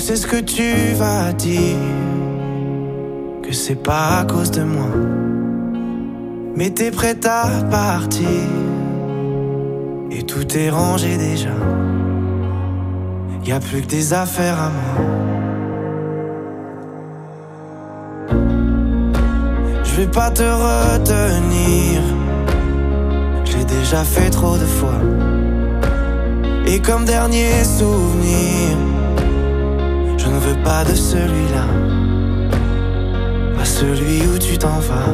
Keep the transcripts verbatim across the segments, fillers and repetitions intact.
sais ce que tu vas dire, que c'est pas à cause de moi, mais t'es prête à partir et tout est rangé déjà. Y'a plus que des affaires à moi. Je vais pas te retenir, je l'ai déjà fait trop de fois. Et comme dernier souvenir, je ne veux pas de celui-là, pas celui où tu t'en vas.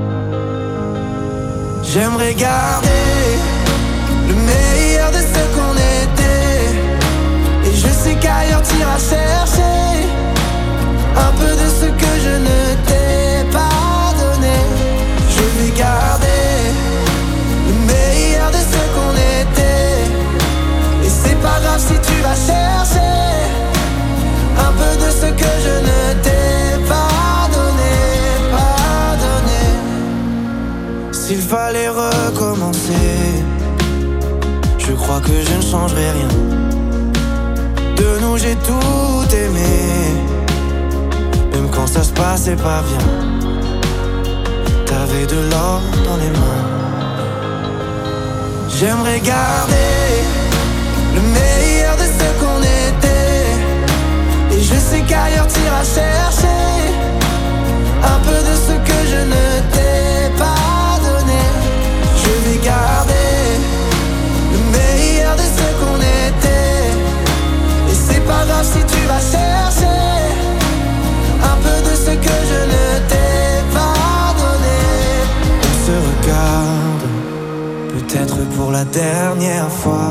J'aimerais garder le meilleur de ce qu'on était, et je sais qu'ailleurs t'iras chercher un peu de ce que je ne t'ai pas donné. Je vais garder le meilleur de ce qu'on était, et c'est pas grave si tu vas chercher un peu de ce que je ne t'ai pas donné, pas donné. S'il fallait recommencer, je crois que je ne changerai rien. De nous j'ai tout aimé, même quand ça se passait pas bien. T'avais de l'or dans les mains. J'aimerais garder le meilleur de ce qu'on était, et je sais qu'ailleurs t'iras chercher un peu de ce que je ne t'ai pas donné. Je vais garder le meilleur de ce qu'on était, et c'est pas grave si tu vas chercher un peu de ce que je ne t'ai pas donné. On se regarde, peut-être pour la dernière fois,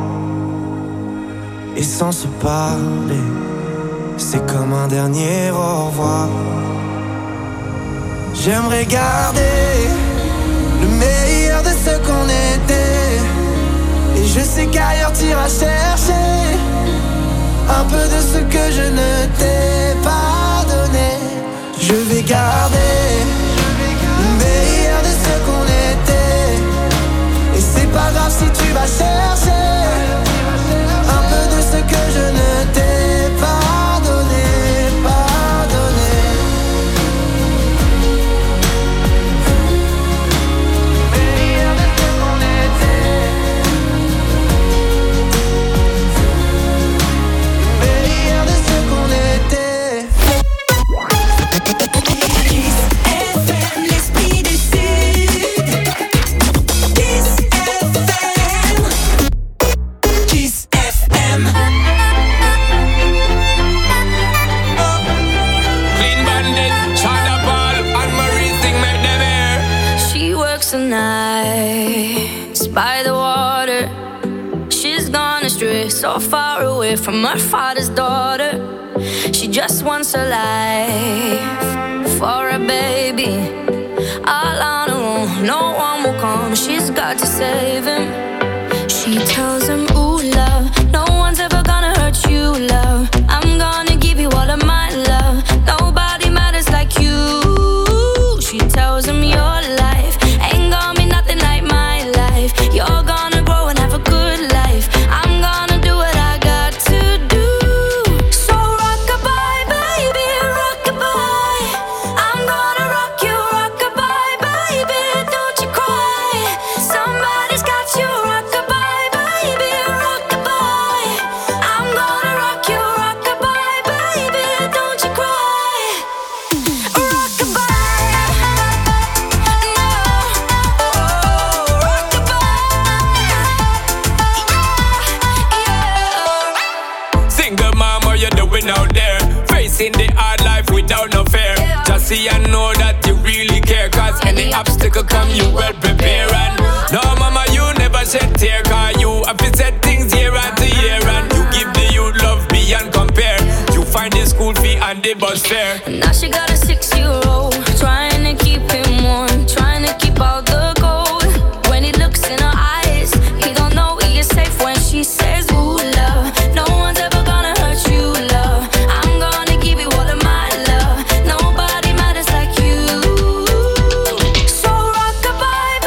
et sans se parler, c'est comme un dernier au revoir. J'aimerais garder le meilleur de ce qu'on était, et je sais qu'ailleurs t'iras chercher un peu de ce que je ne t'ai pas donné. Je vais garder le meilleur de ce qu'on était, et c'est pas grave si tu vas chercher un peu de ce que je ne t'ai pas donné, pas donné. Meilleur de ce qu'on était, meilleur de ce qu'on était. Kiss F M, l'esprit du Sud. Kiss F M. Kiss F M. Clean Bandit, China Paul, and Marie sing make them hear. She works the nights by the water. She's gone astray, so far away from her father's daughter. She just wants a life for a baby. All on her own, no one will come. She's got to save him. She tells him, ooh, love, no one's ever gonna hurt you, love. I'm gonna give you all of my love. Nobody matters like you. She tells him your life ain't gonna be nothing like my life. You're gonna grow and have a good life. I'm gonna do what I got to do. So rock-a-bye, baby, rock-a-bye. I'm gonna rock you, rock-a-bye, baby, don't you cry. Somebody's got you, rock-a-bye, baby, rock-a-bye. I'm gonna rock you, rock-a-bye, baby, don't you cry. Rock-a-bye, no, oh, rock-a-bye, Single mom, what you doing out there? Facing the hard life without no fear. Just see and know that you really care, cause any obstacle come, you well prepare. And no mama, you never shed tear, cause you have to set things year after year. And you give the youth love beyond compare. You find the school fee and the bus fare. Now she got a six-year-old, trying to keep him warm, trying to keep all the gold. When he looks in her eyes, he don't know he is safe when she says, ooh, love, no one's ever gonna hurt you, love. I'm gonna give you all of my love. Nobody matters like you. So rock-a-bye,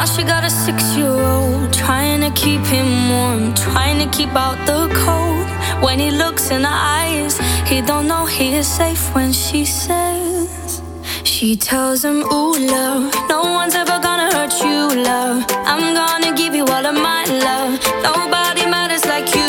Now she got a six-year-old, trying to keep him warm, trying to keep out the cold. When he looks in her eyes, he don't know he is safe when she says, she tells him, ooh, love, no one's ever gonna hurt you, love. I'm gonna give you all of my love. Nobody matters like you.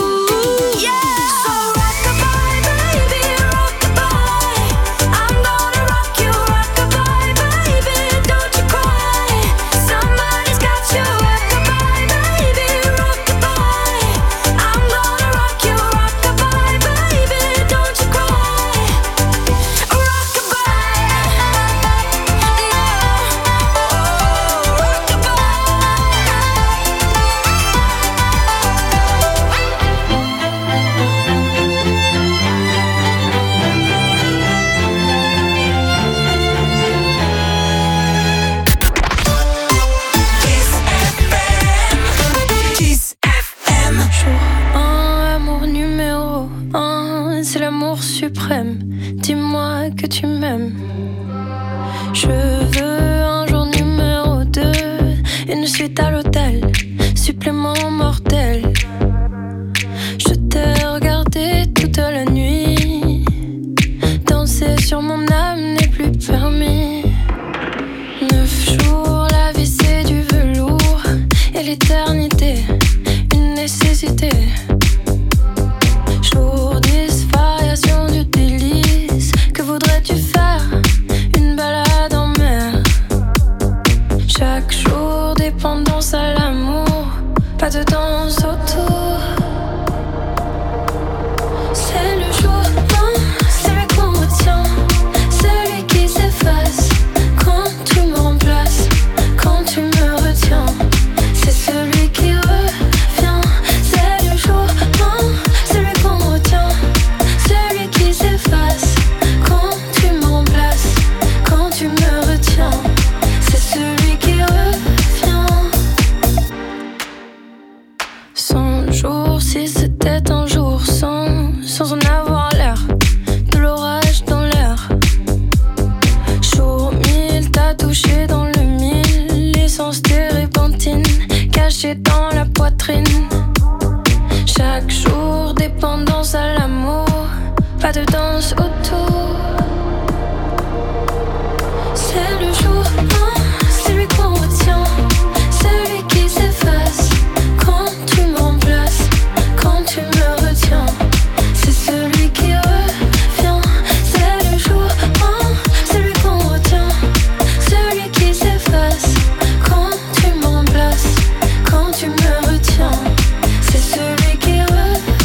Dis-moi que tu m'aimes. Je veux un jour numéro deux, une suite à l'hôtel, supplément mortel. Je t'ai regardé toute la nuit, danser sur mon âme n'est plus permis. Neuf jours, la vie c'est du velours, et l'éternité, une nécessité. Jour dix, variation du délice. Que voudrais-tu faire? Une balade en mer. Chaque jour, dépendance à l'amour. Pas de danse autour. C'est le jour, non, celui qu'on retient. Celui qui s'efface quand tu me remplaces. Quand tu me retiens. C'est celui qui revient. C'est le jour, non, celui qu'on retient. Celui qui s'efface quand tu me remplaces. Quand tu me retiens. C'est celui qui revient. Cent jours, si c'était un jour sans, sans en avoir l'air. De l'orage dans l'air. Jour mille, t'as touché dans le mille. L'essence térébenthine cachée dans la poitrine. Chaque jour, dépendance à l'amour. Pas de danse autour. C'est le jour, non, celui qu'on retient. Celui qui s'efface quand tu me remplaces. Quand tu me retiens. C'est celui qui revient. C'est le jour, non, celui qu'on retient. Celui qui s'efface quand tu me remplaces. Quand tu me retiens. C'est celui qui revient.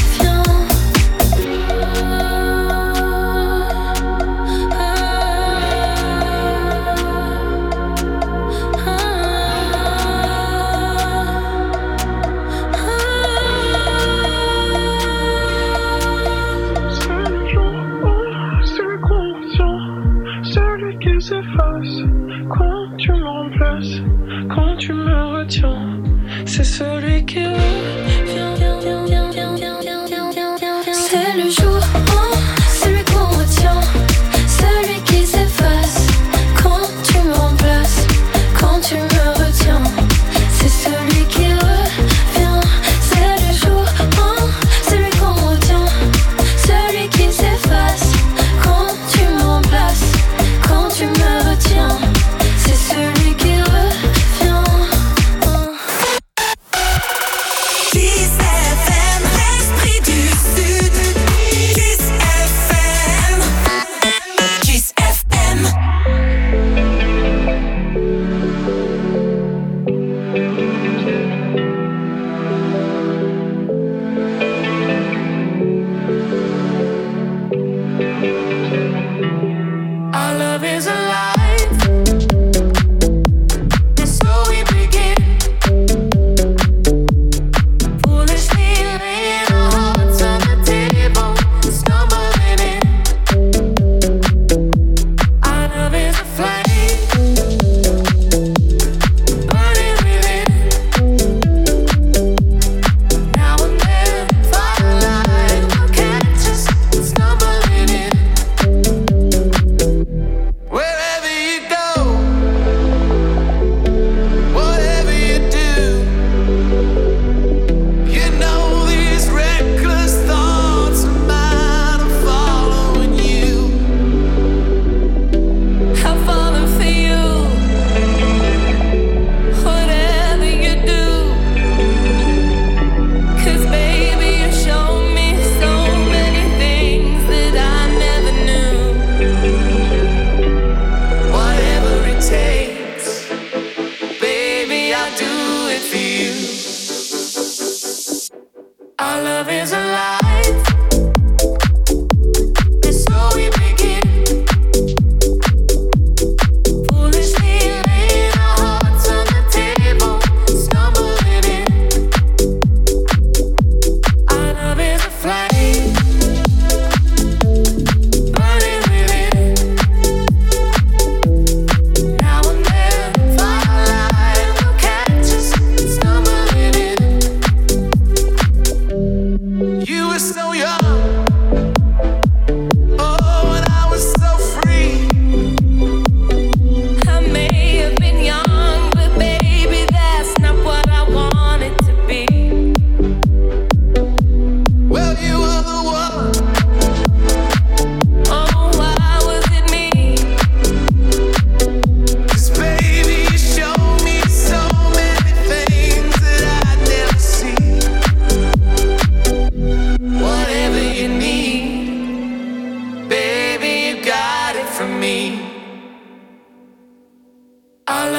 Celui qu'on retient, celui qui s'efface quand tu me remplaces, quand tu me retiens, c'est celui qui revient. C'est le jour, oh, celui qu'on retient, celui qui s'efface quand tu me remplaces, quand tu me retiens. C'est celui qui revient. C'est le jour, oh, celui qu'on retient, celui qui s'efface quand tu me remplaces, quand tu me retiens. C'est celui qui revient. Kiss F M, reste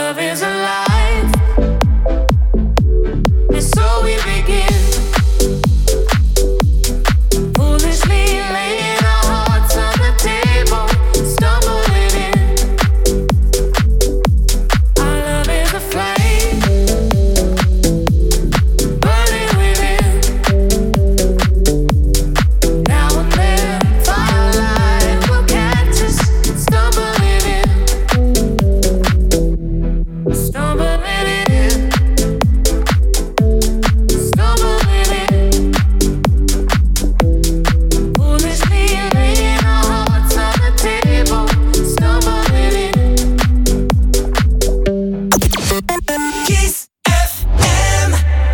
love is alive, and so we begin. Foolishly laying our hearts on the table, stumbling in. Our love is a flame, burning within. Now and then, firelight will catch us, stumbling in, stumbling in, stumbling in. Foolishly laying our hearts on the table, stumbling in. Kiss F M.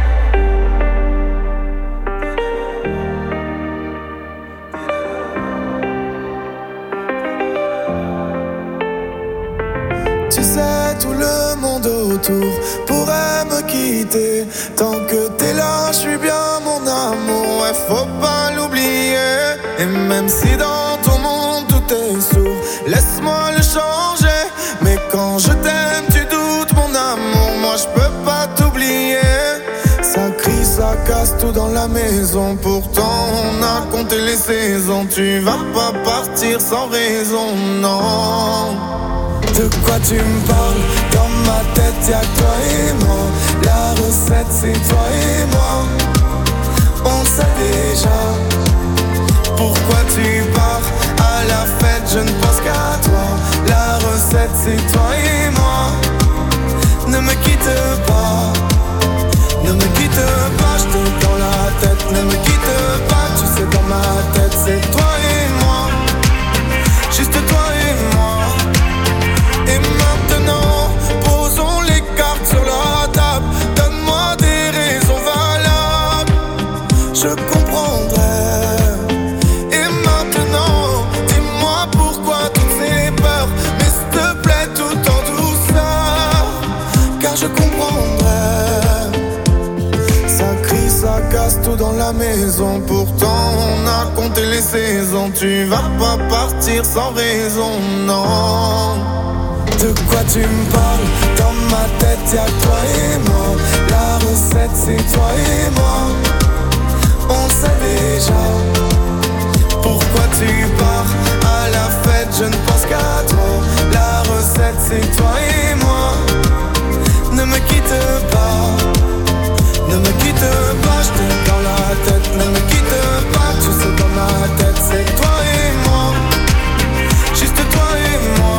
Tu sais, tout le monde autour pourrait me quitter. Tant que t'es là, je suis bien mon amour, ouais, faut pas l'oublier. Et même si dans ton monde tout est sourd, laisse-moi le changer. Mais quand je t'aime, tu doutes mon amour, moi je peux pas t'oublier. Ça crie, ça casse tout dans la maison, pourtant on a compté les saisons. Tu vas pas partir sans raison, non. De quoi tu me parles? Dans ma tête y'a que toi et moi. La recette c'est toi et moi. On le sait déjà. Pourquoi tu pars? À la fête je ne pense qu'à toi. La recette c'est toi et moi. Ne me quitte pas, ne me quitte pas, je t'ai dans la tête. Ne me quitte pas, tu sais dans ma tête c'est toi et moi. Juste toi et moi. Et maintenant, posons les cartes sur la table. Donne-moi des raisons valables, je comprendrai. Et maintenant, dis-moi pourquoi toutes ces peurs, mais s'il te plaît tout en douceur, car je comprendrai. Ça crie, ça casse tout dans la maison, pourtant on a compté les saisons. Tu vas pas partir sans raison, non. De quoi tu me parles? Dans ma tête y'a que toi et moi. La recette c'est toi et moi. On le sait déjà. Pourquoi tu pars? À la fête je ne pense qu'à toi. La recette c'est toi et moi. Ne me quitte pas, ne me quitte pas, je t'ai dans la tête. Ne me quitte pas, tu sais dans ma tête c'est toi et moi. Juste toi et moi.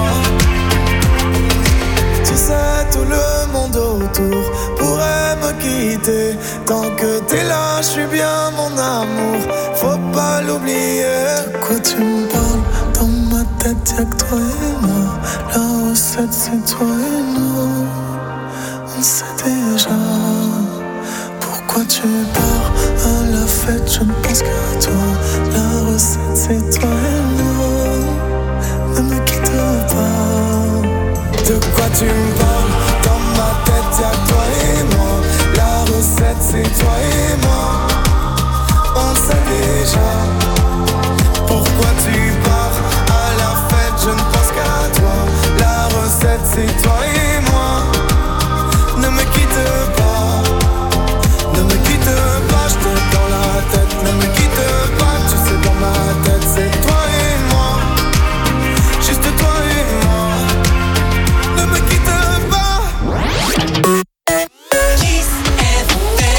Tu sais, tout le monde autour pourrait me quitter. Tant que t'es là, je suis bien mon amour, faut pas l'oublier. De quoi tu me parles? Dans ma tête y'a que toi et moi. La recette c'est toi et nous. On sait déjà. Pourquoi tu pars? À la fête je ne pense qu'à toi. La recette c'est toi et nous. Ne me quitte pas. De quoi tu me parles? Dans ma tête y'a que toi et moi. La recette c'est toi et moi. On le sait déjà. Pourquoi tu pars? À la fête je ne pense qu'à toi. La recette c'est toi et moi. Ne me quitte pas, ne me quitte pas, je t'ai dans la tête. Ne me quitte pas, tu sais dans ma tête c'est toi et moi. Juste toi et moi. Ne me quitte pas. Kiss F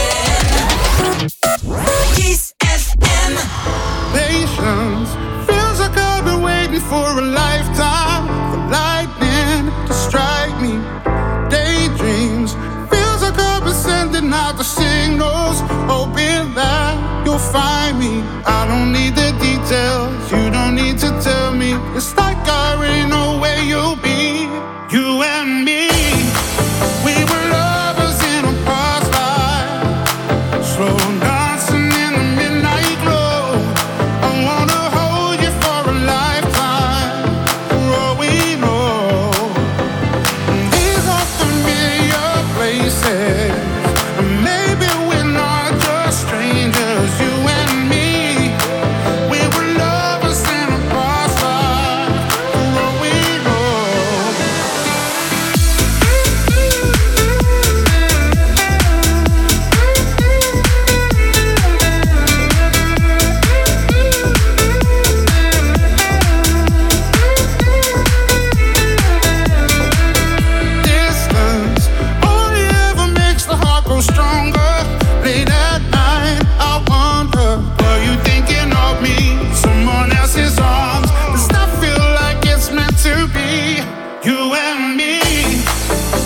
M. Kiss F M. Patience feels like I've been waiting for a lifetime for lightning to strike me. Daydreams feels like I've been sending out the signals, hoping that you'll find me. I don't need the details, you don't need to tell me. It's like I already know where you'll be. You and me, we were lovers in a past life, slow dancing in the midnight glow. I wanna hold you for a lifetime, for all we know. These are familiar places, and maybe we're not just strangers. You and me, we were lovers in a past life, for all we know.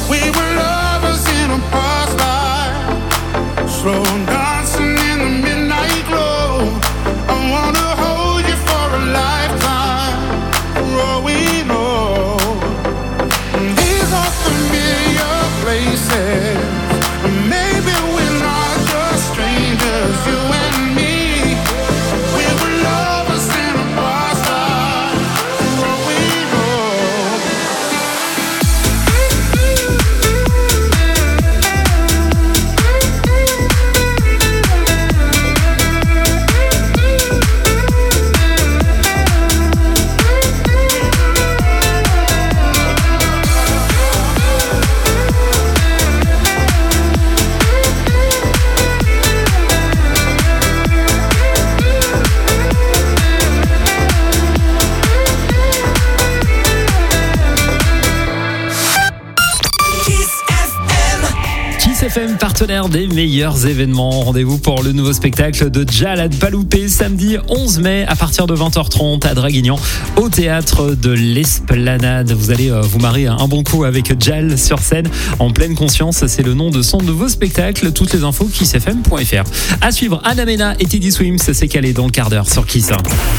We were lovers in a past life, slow dancing in the midnight glow. I wanna hold you for a lifetime, for all we know. These are familiar places. Maybe we're not just strangers, you and me. We were lovers in a past life, for all we know. Kiss F M, partenaire des meilleurs événements. Rendez-vous pour le nouveau spectacle de Djal Paloupé, samedi onze mai à partir de vingt heures trente à Draguignan, au théâtre de l'Esplanade. Vous allez euh, vous marrer un bon coup avec Djal sur scène, en pleine conscience. C'est le nom de son nouveau spectacle. Toutes les infos, kiss f m point f r. À suivre, Anna Mena et Teddy Swims, c'est calé dans le quart d'heure sur Kiss.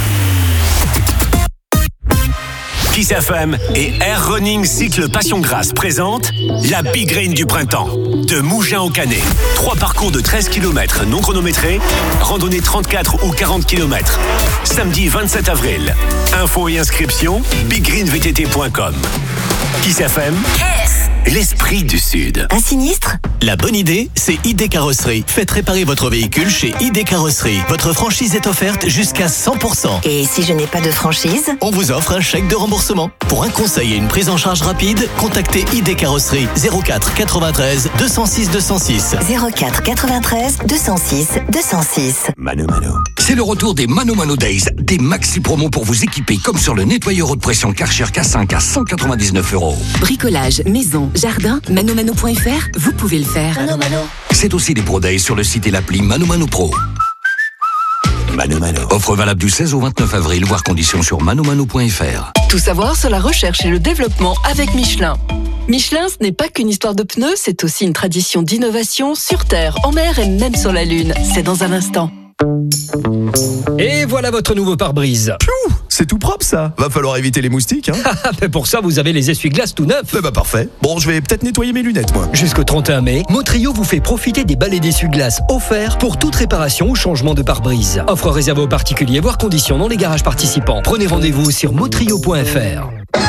Kiss F M et Air Running Cycle Passion Grasse présentent la Big Rain du printemps. De Mougins au Canet. Trois parcours de treize kilomètres non chronométrés, randonnée trente-quatre ou quarante kilomètres. Samedi vingt-sept avril. Infos et inscriptions, big green v t t point com. Kiss F M, l'esprit du Sud. Un sinistre? La bonne idée, c'est I D Carrosserie. Faites réparer votre véhicule chez I D Carrosserie. Votre franchise est offerte jusqu'à cent pour cent. Et si je n'ai pas de franchise? On vous offre un chèque de remboursement. Pour un conseil et une prise en charge rapide, contactez I D Carrosserie zéro quatre quatre-vingt-treize deux cent six deux cent six. zéro quatre quatre-vingt-treize deux cent six deux cent six. Mano Mano. C'est le retour des Mano Mano Days, des maxi promos pour vous équiper comme sur le nettoyeur haute pression Karcher K cinq à cent quatre-vingt-dix-neuf euros. Bricolage, maison, jardin, manomano point f r, vous pouvez le faire. Mano Mano. C'est aussi des Pro Days sur le site et l'appli Mano Mano Pro. Mano Mano. Offre valable du seize au vingt-neuf avril, voire conditions sur manomano point f r. Tout savoir sur la recherche et le développement avec Michelin. Michelin, ce n'est pas qu'une histoire de pneus, c'est aussi une tradition d'innovation sur Terre, en mer et même sur la Lune. C'est dans un instant. Et voilà votre nouveau pare-brise. Piou, c'est tout propre ça. Va falloir éviter les moustiques, hein. Mais pour ça, vous avez les essuie-glaces tout neufs. Eh bah parfait. Bon, je vais peut-être nettoyer mes lunettes, moi. Jusqu'au trente et un mai, Motrio vous fait profiter des balais d'essuie-glaces offerts pour toute réparation ou changement de pare-brise. Offre réservée aux particuliers, voire conditions dans les garages participants. Prenez rendez-vous sur motrio point f r.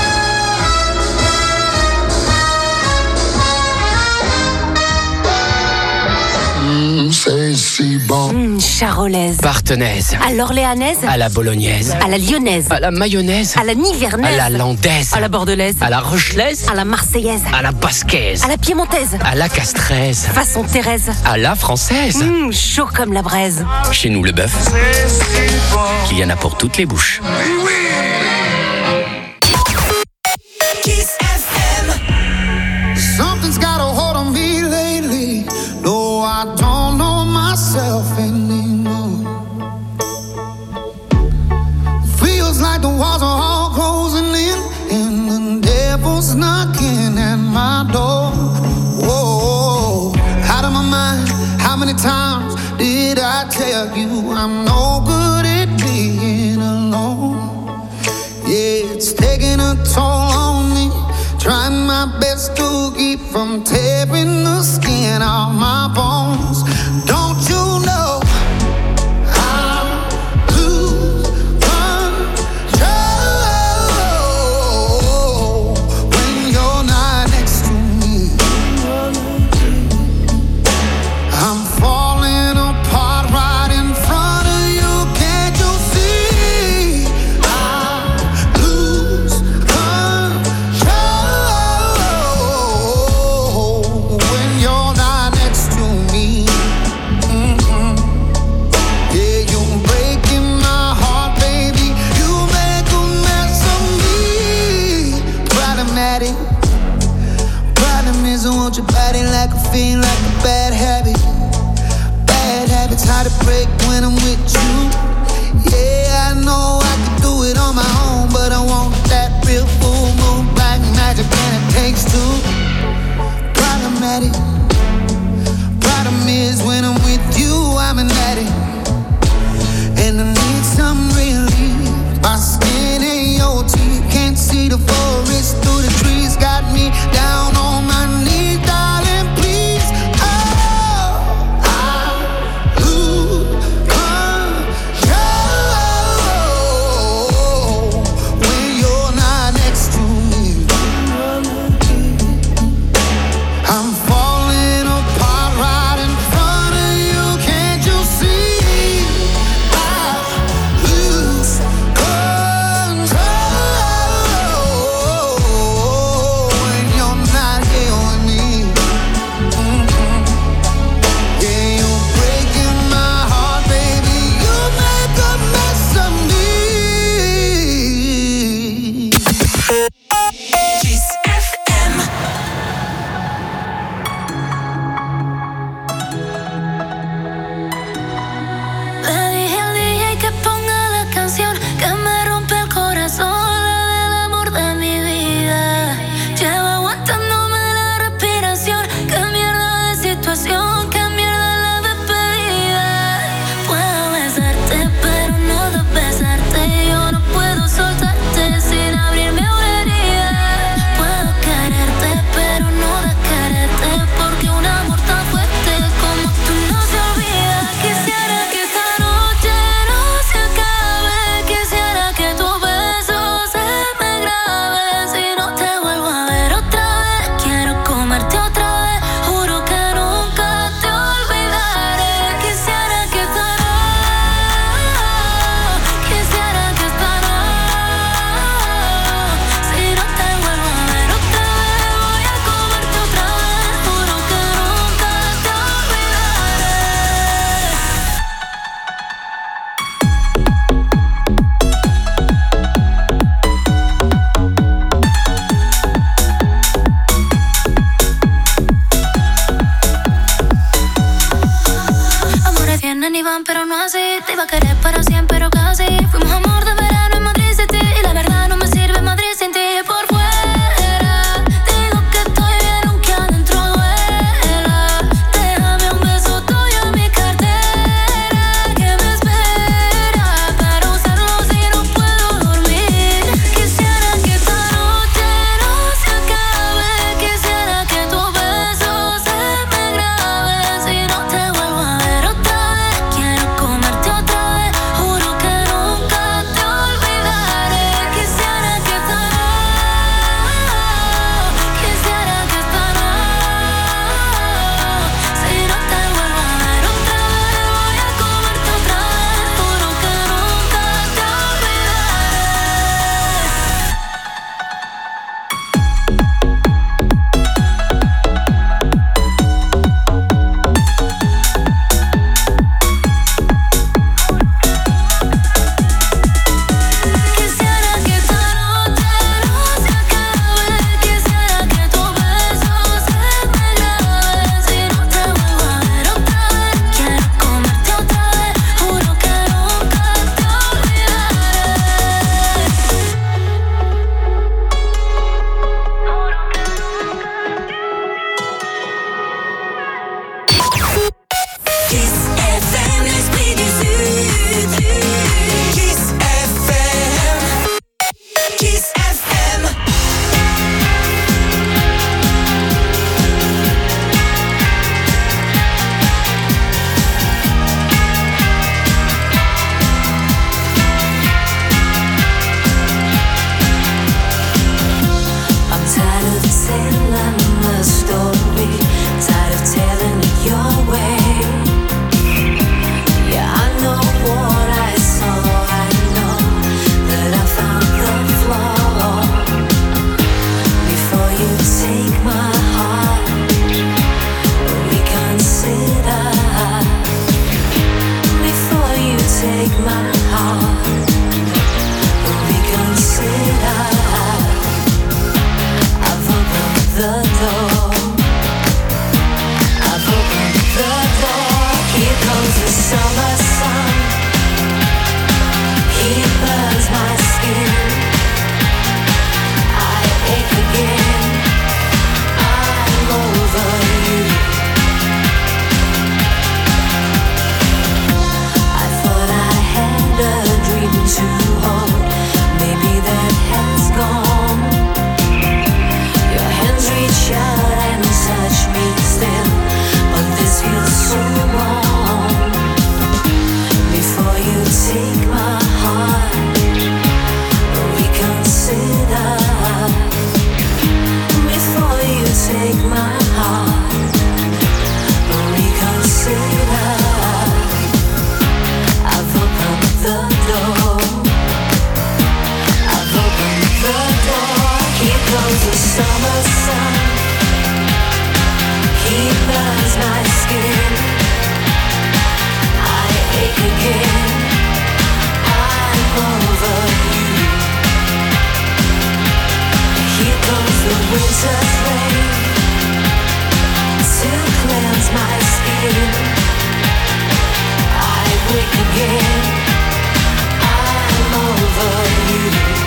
C'est si bon. Mmh, charolaise. Partenaise. À l'orléanaise. À la bolognaise. À la lyonnaise. À la mayonnaise. À la nivernaise. À la landaise. À la bordelaise. À la rochelaise. À la marseillaise. À la basquaise. À la piémontaise. À la castraise. Façon Thérèse. À la française. Mmh, chaud comme la braise. Chez nous, le bœuf, qu'il y en a pour toutes les bouches. Oui, oui. Kiss F M. Something's got a hold on me lately. No, I don't know myself anymore. Feels like the walls are all closing in, and the devil's knocking at my door. Whoa, out of my mind. How many times did I tell you I'm no good at being alone? Yeah, it's taking a toll on me. Trying my best to keep from tearing the skin off my bones. Don't you know I lose control when you're not next to me? I'm falling apart right in front of you. Can't you see? I lose control when you're not next to me. Mm-mm. Yeah, you're breaking my heart, baby. You make a mess of me. Problematic. Problem is, I want your body like a fiend, like a bad habit. Bad habits hard to break when I'm with you. Yeah, I know I can do it on my own, but I want that real full moon black magic, and it takes two. the door. I've opened the door. Here comes the summer sun. He burns my skin. I ache again. I'm over you. I thought I had a dream to hold. Maybe that has gone. Your hands reach out and touch me still, but this feels so wrong. Before you take my heart, reconsider. Before you take my heart, reconsider. I've opened the door. I've opened the door. Here comes the summer sun. He burns my skin. I ache again. I'm over you. Here comes the winter's rain to cleanse my skin. I wake again. I'm over you.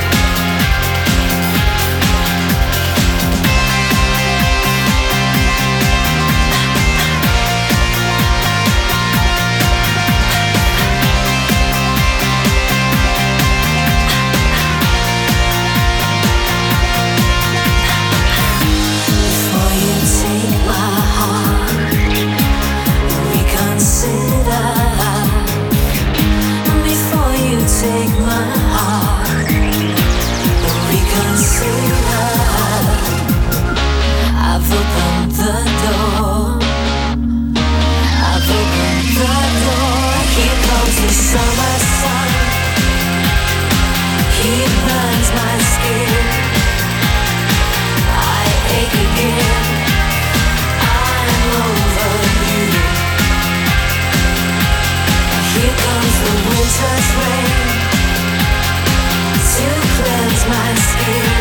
Before you take my heart, reconsider. Before you take my heart, reconsider. I've opened the door. I've opened the door. Here comes the summer sun. He burns my skin. I ache again. I'm over you. Here comes the winter's rain to cleanse my skin.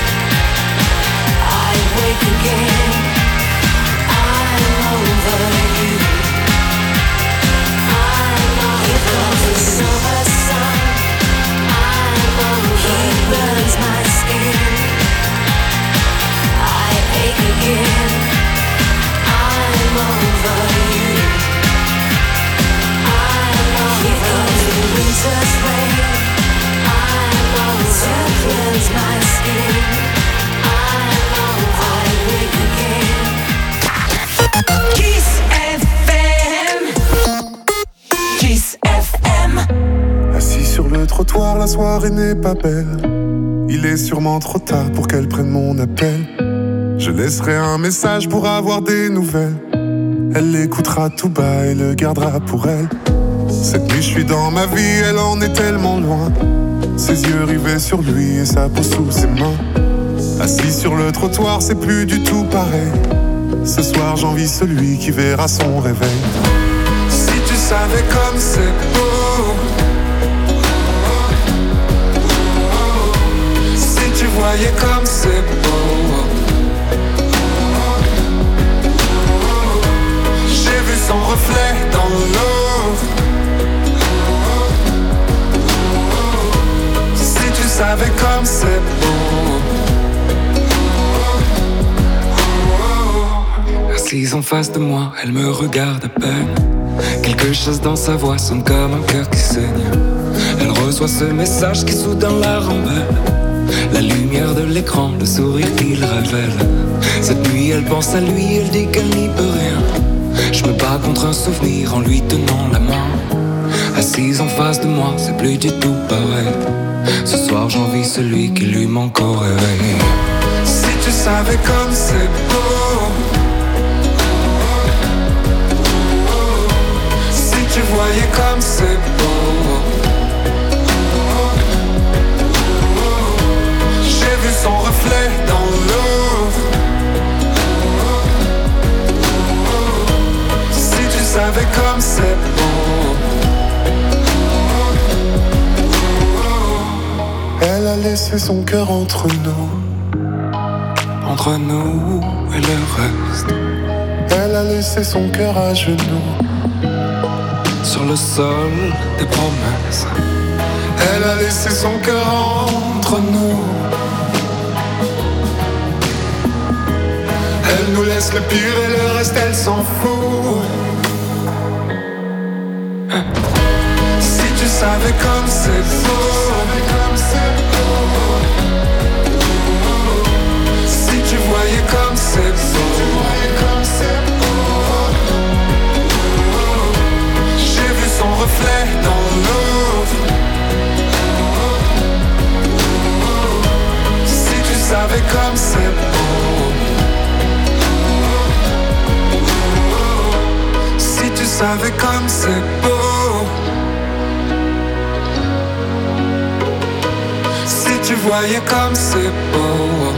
I wake again. I'm over you. I'm over. Here comes the summer sun. I'm over. He burns my skin. I ache again. I'm over you. I'm over. Here comes the winter's rain. I'm over. To cleanse my skin. I'm over. I wake again. Kiss F M. Kiss F M. Assis sur le trottoir, la soirée n'est pas belle. Il est sûrement trop tard pour qu'elle prenne mon appel. Je laisserai un message pour avoir des nouvelles. Elle l'écoutera tout bas et le gardera pour elle. Cette nuit je suis dans ma vie, elle en est tellement loin. Ses yeux rivés sur lui et sa peau sous ses mains. Assis sur le trottoir, c'est plus du tout pareil. Ce soir j'envie celui qui verra son réveil. Si tu savais comme c'est beau, si tu voyais comme c'est beau. J'ai vu son reflet dans l'eau. Si tu savais comme c'est beau. Assise en face de moi, elle me regarde à peine. Quelque chose dans sa voix sonne comme un cœur qui saigne. Elle reçoit ce message qui soudain la rend belle. La lumière de l'écran, le sourire qu'il révèle. Cette nuit elle pense à lui, elle dit qu'elle n'y peut rien. Je me bats contre un souvenir en lui tenant la main. Assise en face de moi, c'est plus du tout pareil. Ce soir j'envie celui qui lui manque au réveil. Si tu savais comme c'est beau. Si tu voyais comme c'est beau. J'ai vu son reflet dans l'eau. Si tu savais comme c'est beau. Elle a laissé son cœur entre nous. entre nous et le reste. Elle a laissé son cœur à genoux sur le sol des promesses. Elle a laissé son cœur entre nous. Elle nous laisse le pire et le reste elle s'en fout. Si tu savais comme c'est beau, si tu voyais comme c'est beau, j'ai vu son reflet dans l'eau. Si tu savais comme c'est beau, si tu savais comme c'est beau, si tu voyais comme c'est beau.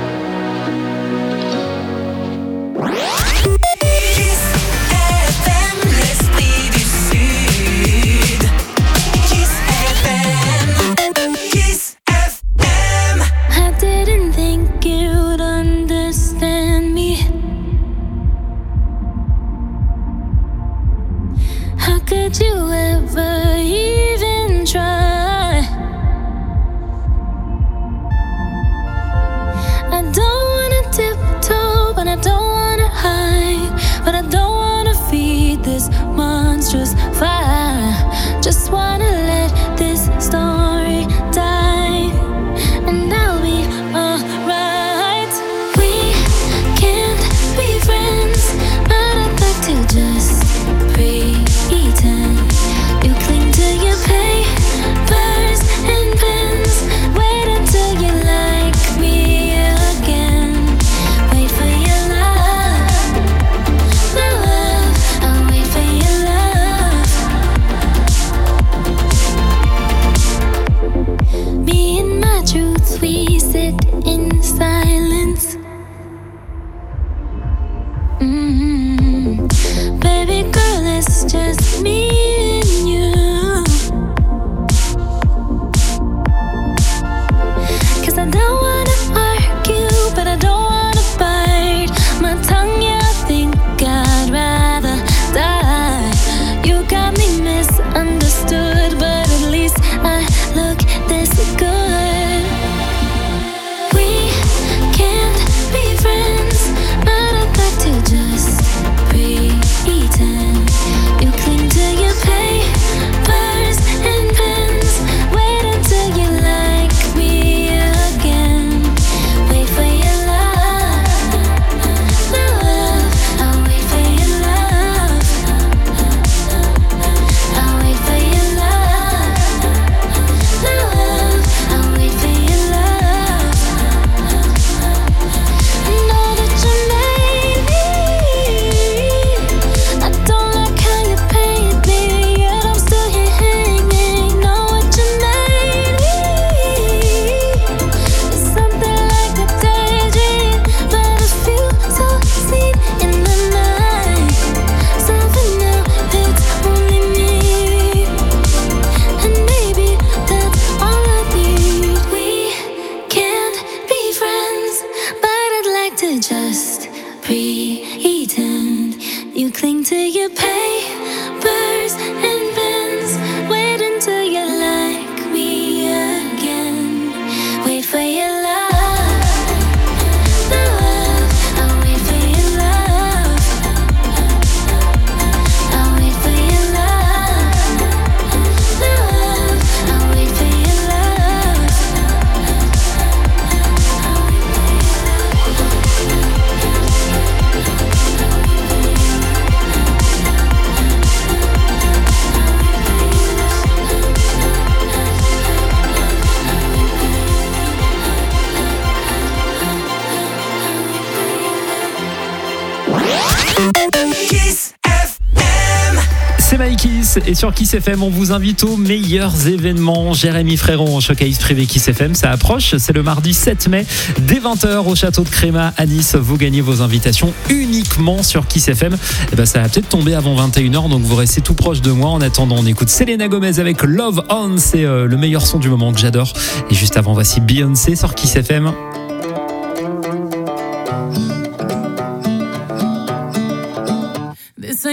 Et sur Kiss F M, on vous invite aux meilleurs événements. Jérémy Frérot en showcase privé Kiss F M, ça approche. C'est le mardi sept mai, dès vingt heures au château de Créma à Nice. Vous gagnez vos invitations uniquement sur Kiss F M. Et ben, ça va peut-être tomber avant vingt et une heures, donc vous restez tout proche de moi. En attendant, on écoute Selena Gomez avec Love On. C'est euh, le meilleur son du moment que j'adore. Et juste avant, voici Beyoncé sur Kiss F M.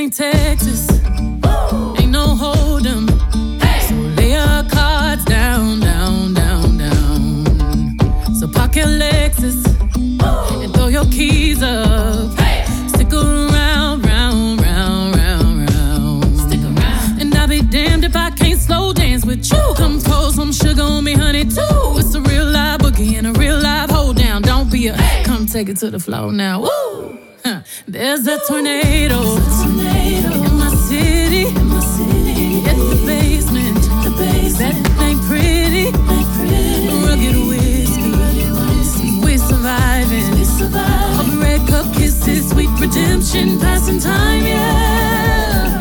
ain't Texas. Ain't no hold 'em. So lay your cards down, down, down, down. So park your Lexus and throw your keys up. Stick around, round, round, round, round. Stick around. And I'll be damned if I can't slow dance with you. Come pour some sugar on me, honey, too. It's a real live boogie and a real live hold down. Don't be a come take it to the floor now. Woo! Huh. There's a tornado, a tornado in my city, in my city. At the basement, the basement. That ain't pretty, ain't pretty. Rugged whiskey, we surviving. We surviving. All the red cup kisses, sweet redemption, passing time, yeah.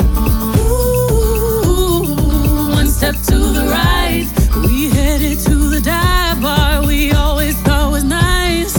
Ooh, one step to the right, we headed to the dive bar. We always thought was nice.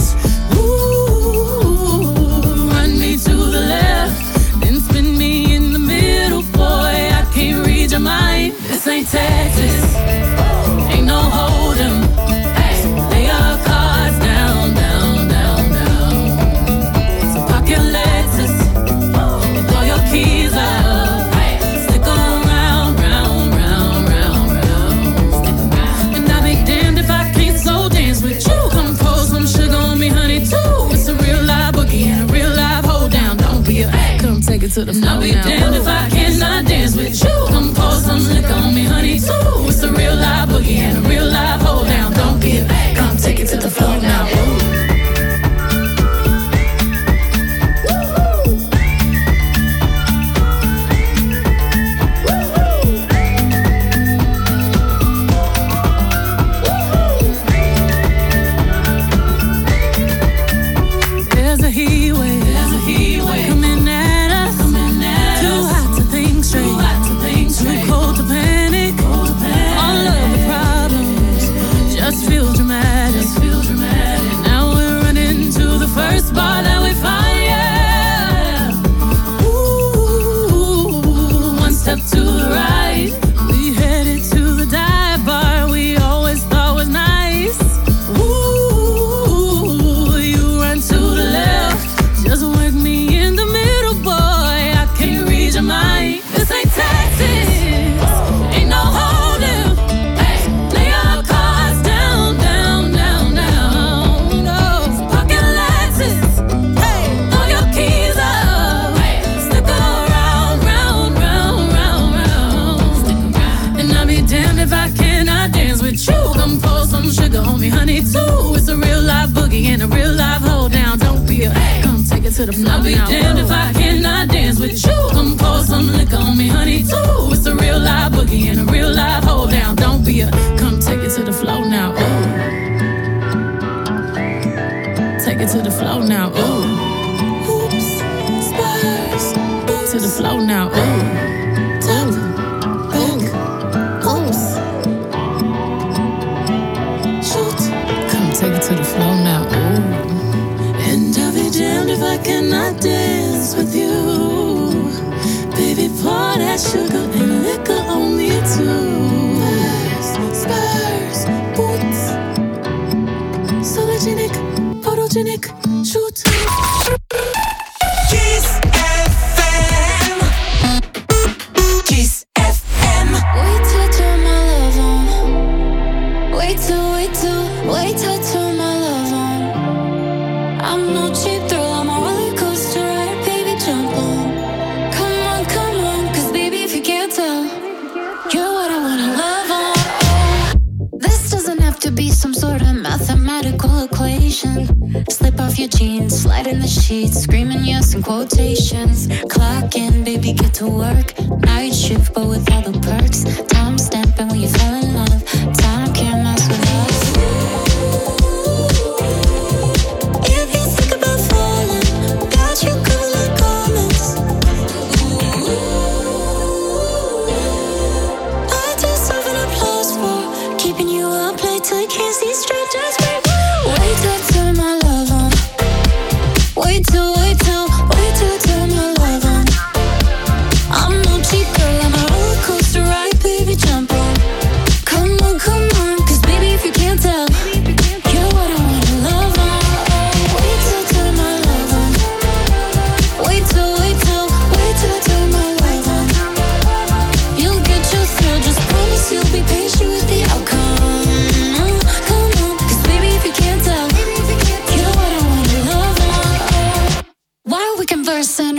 This ain't Texas, ain't no hold 'em. So lay your cards down, down, down, down. So park your Lexus and throw your keys up. Stick around, round, round, round, round. And I'll be damned if I can't slow dance with you. Come pour some sugar on me, honey, too. It's a real live boogie and a real live hold down. Don't be a come take it to the floor. I'll be damned if I cannot dance with you. Come pour some liquor on me, honey, too. It's a real live boogie and a real live hold down. Don't be a come take it to the floor now. There's a heat wave, there's a heat wave coming at us, coming at too us. Hot to think straight, too hot to think straight. Too cold to panic, cold to panic. All of the problems just feel dramatic, just feel dramatic. Now we're running to the first bar that we find, yeah. Ooh, one step to the right, we headed to the dive bar we always thought was nice. Ooh, you run to the left, just work me in the middle, boy. I can't read your mind. This ain't Texas, ain't no hold 'em. Lay your cards down, down, down, down. No, park your Lexus, throw your keys up. Stick around, round, round, round, round. And I'll be damned if I cannot dance with you. Come pour some sugar on me, honey, too. It's a real live boogie and a real live hold down. Don't be a come take it to the floor. I'll be damned if I cannot dance with you. Come pour some liquor on me, honey, too. It's a real live boogie and a real live hold down. Don't be a come take it to the floor now. Ooh. Take it to the floor now. Ooh. Oops, Spurs. To the floor now. Ooh. Top, back, oops. Shoot. Come take it to the floor now. Ooh. And I'll be damned if I cannot dance with you. Baby, pour that sugar and liquor on me too. Spurs, Spurs, boots. Sologenic, photogenic, shoot. Kiss F M. Kiss F M. Wait till I turn my love on. Wait till, wait till, wait till I turn my love on. I'm no cheap thrill, I'm a roller coaster ride, baby, jump on. Come on, come on, 'cause baby, if you can't tell, you're what I wanna love on. This doesn't have to be some sort of mathematical equation. Slip off your jeans, slide in the sheets, screaming yes in quotations. Clock in, baby, get to work. Night shift, but with all the perks. Time stamping when you fell in love. Time can't mess with us. If you think about falling, got you covered like garments. I deserve an applause for keeping you up late till you can't see straight. Just wait, wait till I turn my love on. Wait till, wait till, wait till I turn my love on. I'm no cheap girl, I'm a roller coaster ride, baby, jump on. Come on, come on.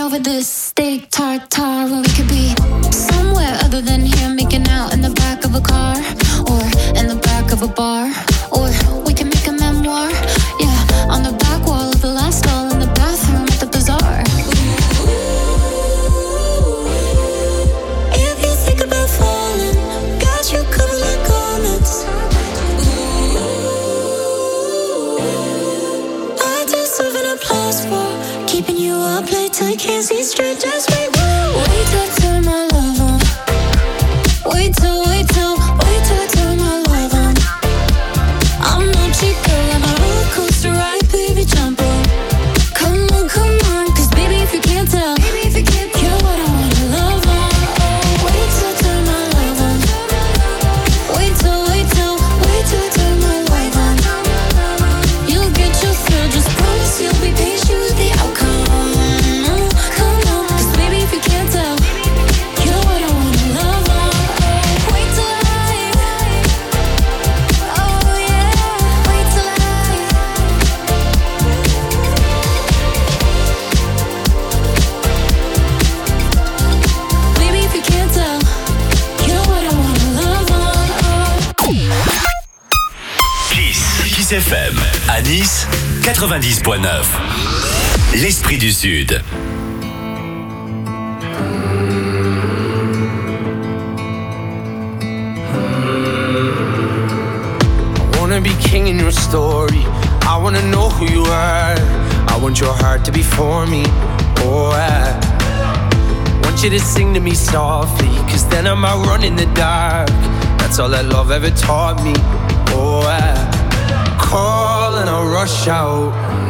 over this steak tartare when we could be somewhere other than here, making out in the back of a car or in the back of a bar, or we can make a memoir, yeah, on the back wall of the last stall in the bathroom at the bazaar. If you think about falling, got you covered like garments. I deserve an applause for keeping you up late till you can't see straight. Just wait, wait till I turn my love on. Wait till, wait till, wait till I turn my love on. I'm no cheap girl, I'm a roller coaster ride, baby, jump on. Come on, come on, cause baby, if you can't tell, baby, if you can't tell, you're what I wanna love on. Oh, wait till I turn my love on. Wait till, wait till, wait till I turn my love on. You'll get your fill, just promise you'll be patient with the outcome. Come on, cause baby, if you can't tell, you're what I wanna love on. Oh, wait till I, oh yeah, wait till I. Baby, if you can't tell, you're what I wanna love on. Kiss. Kiss F M. À Nice, quatre-vingt-dix point neuf. L'esprit du Sud. I wanna be king in your story. I wanna know who you are. I want your heart to be for me. Oh, I want you to sing to me softly, cause then I might run in the dark. That's all that love ever taught me. Oh, I call and I rush out,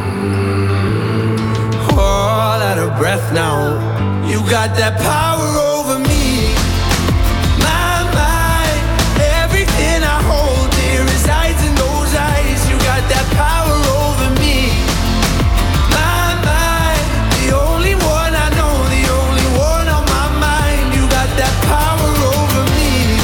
all out of breath now. You got that power over me. My mind, everything I hold dear resides in those eyes. You got that power over me. My mind, the only one I know, the only one on my mind. You got that power over me.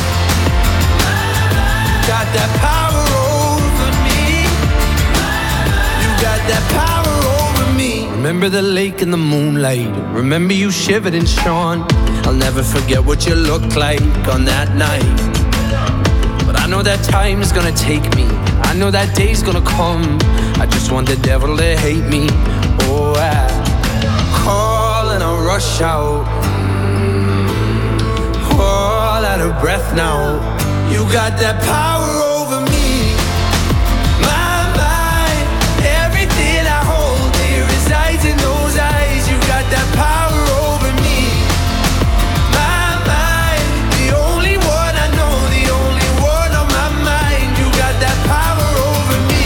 Got that power over me. You got that power over me. Remember the lake in the moonlight. Remember you shivered and shone. I'll never forget what you looked like on that night. But I know that time is gonna take me. I know that day's gonna come. I just want the devil to hate me. Oh, I call and I rush out, all out of breath now. You got that power over me. My mind, everything I hold dear resides in those eyes. You got that power over me. My mind, the only one I know, the only one on my mind. You got that power over me.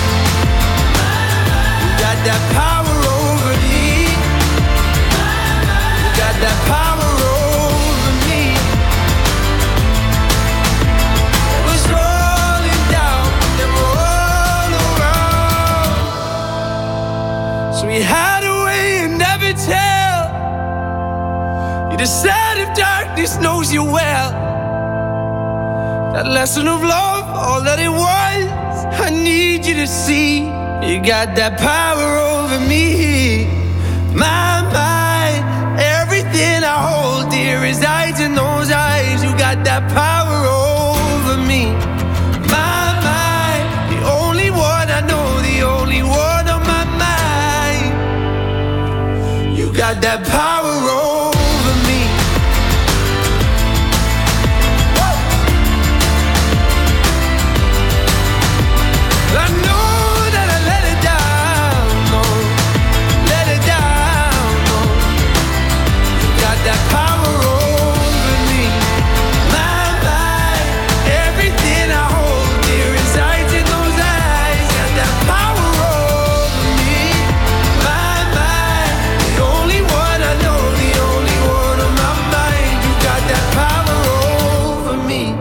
You got that power over me. You got that power over me. It was rolling down, then roll around. So we hide away and never tell. You decide if darkness knows you well. That lesson of love, all that it was, I need you to see. You got that power over me. My mind, everything I hold dear resides in those eyes. You got that power over me. My mind, the only one I know, the only one on my mind. You got that power over me. I know that I let it down, no, let it down, no. You got that power over me. My mind, everything I hold dear resides in those eyes. Got that power over me. My mind, the only one I know, the only one on my mind. You got that power over me.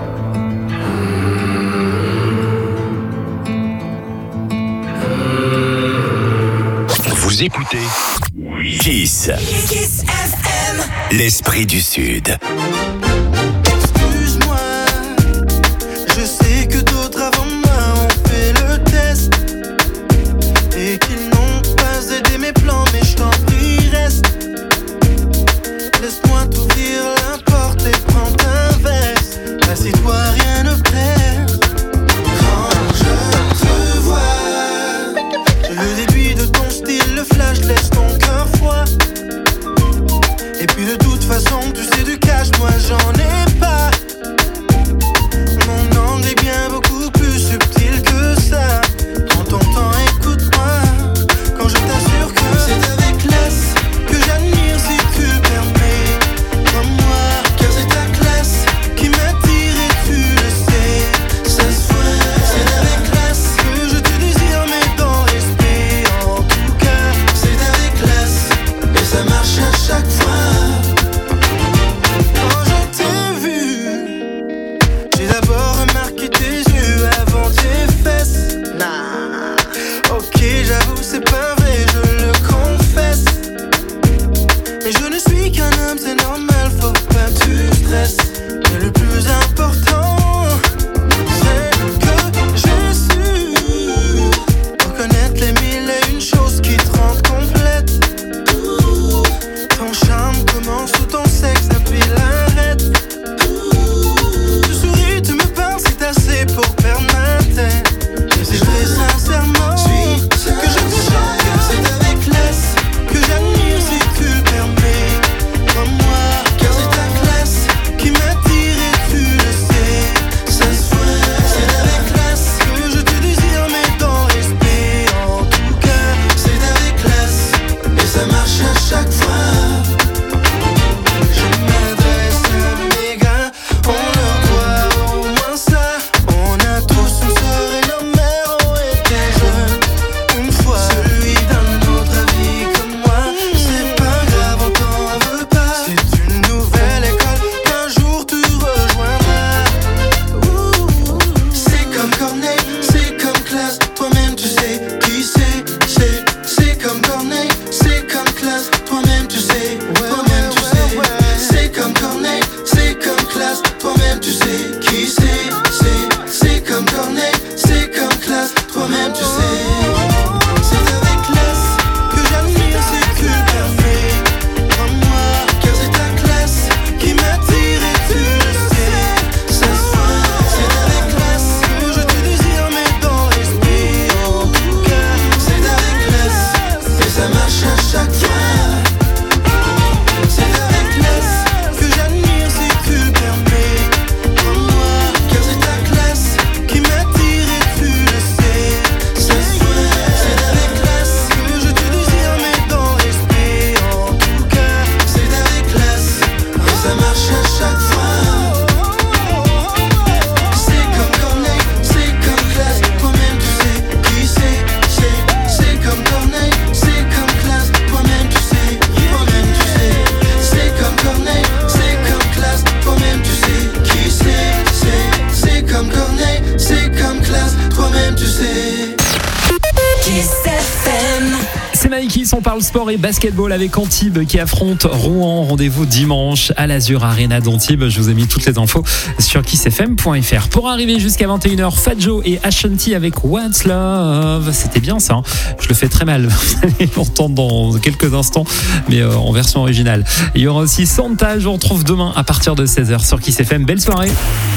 Vous écoutez Kiss. Kiss F M. L'esprit du Sud. Excuse-moi, je sais que d'autres avant moi ont fait le test et qu'ils n'ont pas aidé mes plans, mais je t'en prie reste. ça marche à chaque fois. Je m'adresse à mes gars, on leur doit au moins ça. On a tous une sœur et nos mères ont été jeunes une fois. Celui d'un autre avis comme moi, c'est pas grave, on t'en veut pas. C'est une nouvelle école qu'un jour tu rejoindras. Ouh, c'est comme Corneille, c'est comme classe, toi-même tu sais qui c'est, c'est, c'est comme Corneille, c'est comme classe, toi-même tu sais, toi-même tu sais, c'est comme Corneille, c'est comme classe, toi-même tu sais qui c'est, c'est, c'est comme Corneille, c'est comme classe, toi-même tu sais. C'est avec classe que j'admire ce que tu permets, crois-moi, car c'est ta classe qui m'attire et tu le sais, ça se voit. C'est avec classe que je te désire mais dans l'esprit, en tout cas, c'est avec classe et ça marche à chaque fois. C'est avec classe que j'admire ce que tu permets, crois-moi, car c'est ta classe qui m'attire et tu le sais, ça se voit. C'est avec classe que je te désire mais dans l'esprit, en tout cas, c'est avec classe et ça marche à chaque fois. C'est comme Corneille, c'est comme classe, toi-même tu sais qui c'est, c'est, c'est comme Corneille, c'est comme classe, toi-même tu sais, toi-même tu sais, c'est comme Corneille, c'est comme classe, toi-même tu sais qui c'est, c'est, c'est comme Corneille, c'est comme classe, toi-même tu sais. Kiss F M. C'est Mikey, on parle sport et basketball avec Antibes qui affronte Rouen. Rendez-vous dimanche à l'Azur Arena d'Antibes. Je vous ai mis toutes les infos sur kiss f m point f r. Pour arriver jusqu'à vingt et une heures, Fat Joe et Ashanti avec What's Love. C'était bien ça, hein. Je le fais très mal. Vous allez l'entendre dans quelques instants, mais euh, en version originale. Il y aura aussi Santa. Je vous retrouve demain à partir de seize heures sur Kiss F M. Belle soirée.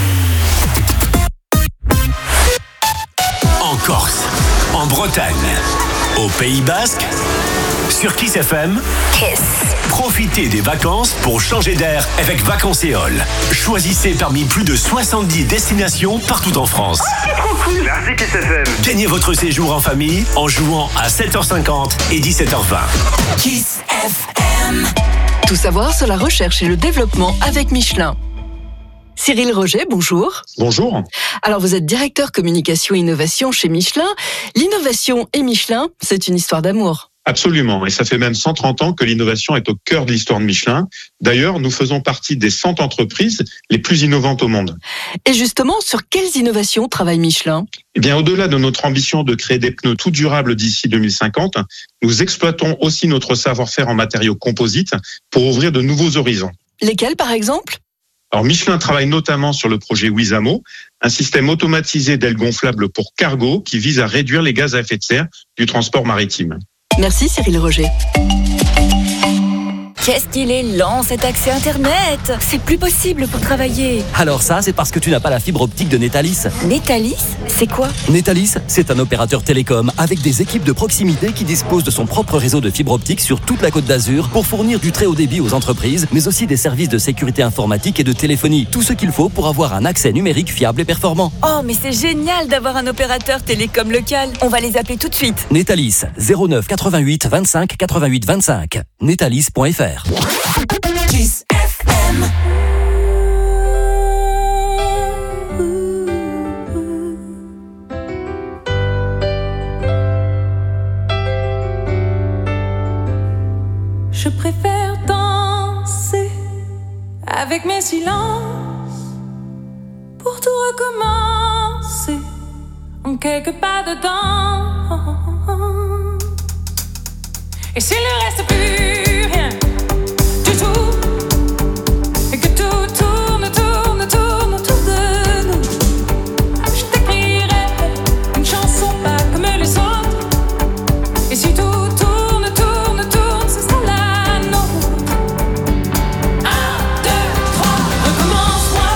En Corse, en Bretagne, au Pays Basque, sur Kiss F M. Kiss. Profitez des vacances pour changer d'air avec Vacances-Éole. Choisissez parmi plus de soixante-dix destinations partout en France. C'est trop cool. Merci Kiss F M. Gagnez votre séjour en famille en jouant à sept heures cinquante et dix-sept heures vingt. Kiss F M. Tout savoir sur la recherche et le développement avec Michelin. Cyril Roger, bonjour. Bonjour. Alors vous êtes directeur communication et innovation chez Michelin. L'innovation et Michelin, c'est une histoire d'amour. Absolument, et ça fait même cent trente ans que l'innovation est au cœur de l'histoire de Michelin. D'ailleurs, nous faisons partie des cent entreprises les plus innovantes au monde. Et justement, sur quelles innovations travaille Michelin ? Eh bien, au-delà de notre ambition de créer des pneus tout durables d'ici deux mille cinquante, nous exploitons aussi notre savoir-faire en matériaux composites pour ouvrir de nouveaux horizons. Lesquels, par exemple ? Alors, Michelin travaille notamment sur le projet Wizamo, un système automatisé d'ailes gonflables pour cargo qui vise à réduire les gaz à effet de serre du transport maritime. Merci Cyril Roger. Qu'est-ce qu'il est lent cet accès Internet. C'est plus possible pour travailler. Alors ça, c'est parce que tu n'as pas la fibre optique de Netalis. Netalis, c'est quoi ? Netalis, c'est un opérateur télécom avec des équipes de proximité qui disposent de son propre réseau de fibre optique sur toute la Côte d'Azur pour fournir du très haut débit aux entreprises, mais aussi des services de sécurité informatique et de téléphonie. Tout ce qu'il faut pour avoir un accès numérique fiable et performant. Oh, mais c'est génial d'avoir un opérateur télécom local. On va les appeler tout de suite. Netalis, zéro neuf quatre-vingt-huit vingt-cinq quatre-vingt-huit vingt-cinq. Netalis point f r. Kiss F M. Je préfère danser avec mes silences pour tout recommencer en quelques pas dedans. Et s'il ne reste plus rien du tout, et que tout tourne, tourne, tourne autour de nous, je t'écrirai une chanson pas comme les autres. Et si tout tourne, tourne, tourne, ce sera la nôtre. Un, deux, trois, recommence-moi.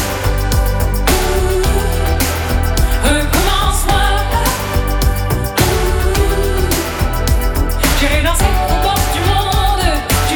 Recommence-moi. J'irai danser au bord du monde.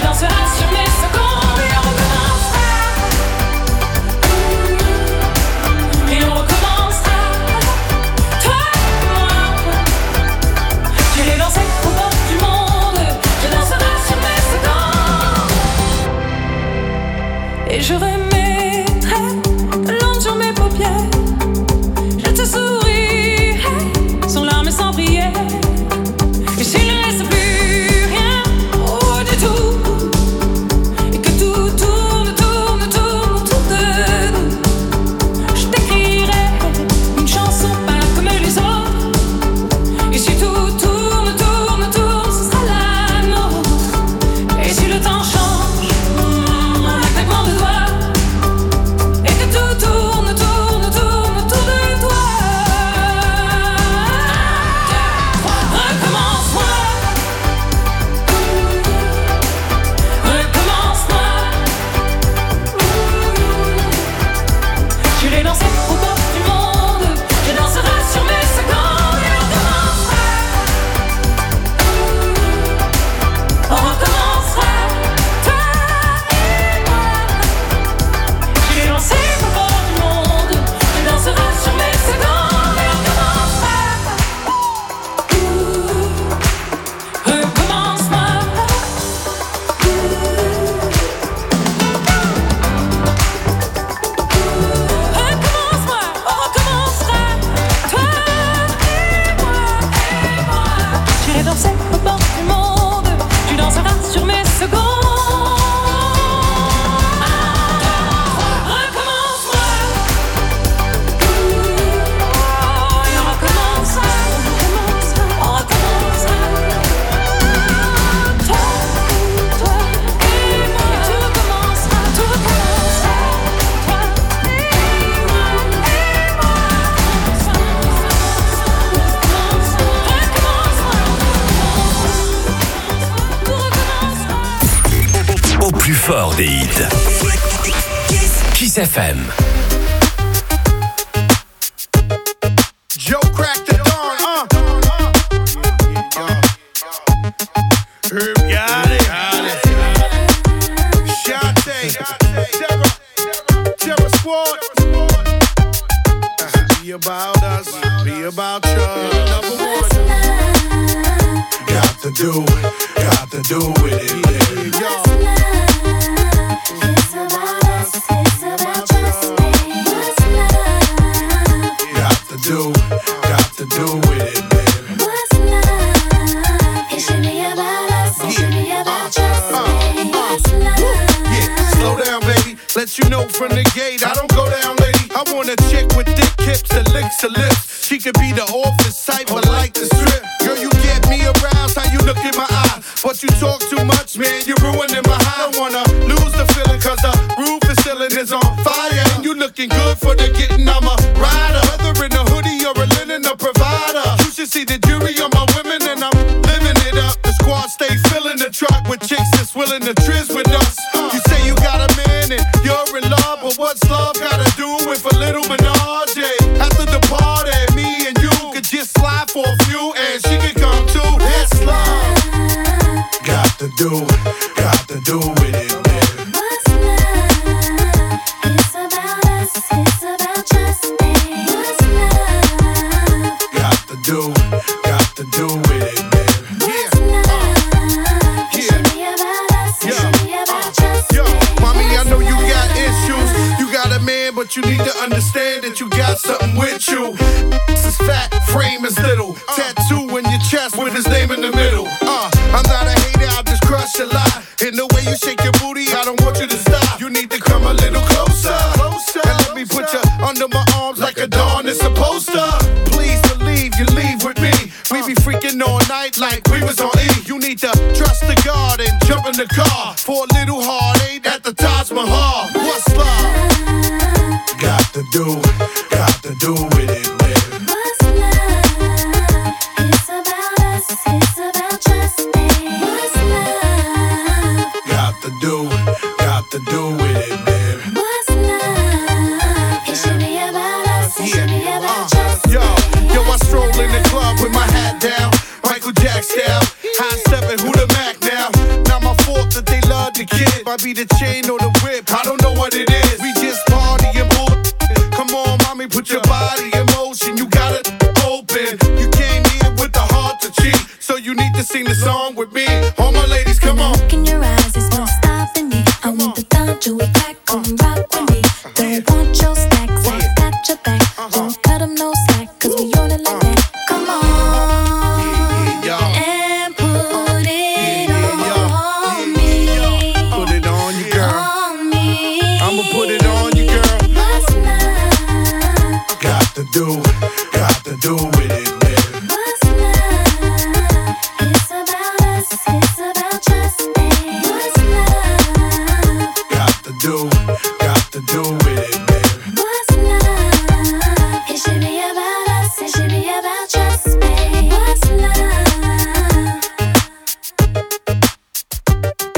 plus fort des hits. Kiss F M. Joe cracked the dawn, uh. Herb got it. Shantae, Terror, Terror Squad. Be about us, be about you. Number one. Got to do, got to do with it, baby. Yo. It's about us, it's about just me. What's love? Got to do, got to do with it, baby. What's love? It should be about us, it should be about just me. What's love? Yeah, slow down, baby. Let you know from the gate, I don't go down, lady. I want a chick with thick hips that licks her lips. She could be the office type, but like the strip. Girl, you get me aroused, how you look in my eye. But you talk too much, man, you're ruining my high. I don't wanna lose the feeling, cause the roof is ceiling is on fire. And you looking good for the getting, I'm a rider. Whether in a hoodie or a linen, a provider. You should see the jury on my women, and I'm living it up. The squad stay filling the truck with chicks that's willing to trizz with us. You say you got a man and you're in love, but what's love gotta do with a little menage? After the party, me and you could just slide for a few, and she could come too. It's love. Got to do, got to do with it, baby. What's love? It's about us, it's about just me. What's love? Got to do, got to do with it, baby. What's love? It should be about us, it should be about just me. Mommy, I know you got issues. You got a man, but you need to understand that you got something with you. This is fat, frame is little. Tattoo in your chest with his name in the middle. Uh, I'm not a hater, I'll just crush a lot. In the way you shake your booty, I don't want you to stop. You need to come a little closer, closer. And let me put you under my arms like a dawn is supposed to. Please believe you leave with me. We be freaking all night like we was on E. You need to trust the God and jump in the car for a little heartache at the Taj Mahal. What's love? Got to do, got to do with it, baby. What's love? It's about us, it's about just me. What's love? Got to do, got to do with it, baby. What's love? It should be about us, it should be about just me. Yo, yo, I stroll in the club with my hat down, Michael Jack style. High stepping, who the Mac now? Not my fault that they love the kid. Might be the chain or the whip, I don't know what it is. We just party and bull. Come on, mommy, put your body in motion. You got it open. You came here with the heart to cheat, so you need to sing the song with me. All my ladies